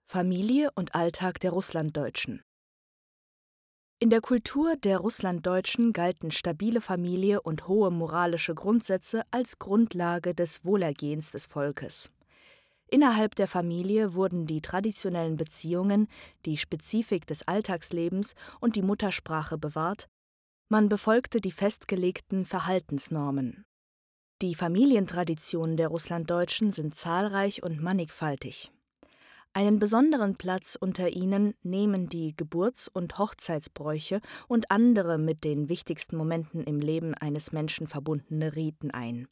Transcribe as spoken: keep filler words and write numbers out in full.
Familie und Alltag der Russlanddeutschen. In der Kultur der Russlanddeutschen galten stabile Familie und hohe moralische Grundsätze als Grundlage des Wohlergehens des Volkes. Innerhalb der Familie wurden die traditionellen Beziehungen, die Spezifik des Alltagslebens und die Muttersprache bewahrt, man befolgte die festgelegten Verhaltensnormen. Die Familientraditionen der Russlanddeutschen sind zahlreich und mannigfaltig. Einen besonderen Platz unter ihnen nehmen die Geburts- und Hochzeitsbräuche und andere mit den wichtigsten Momenten im Leben eines Menschen verbundene Riten ein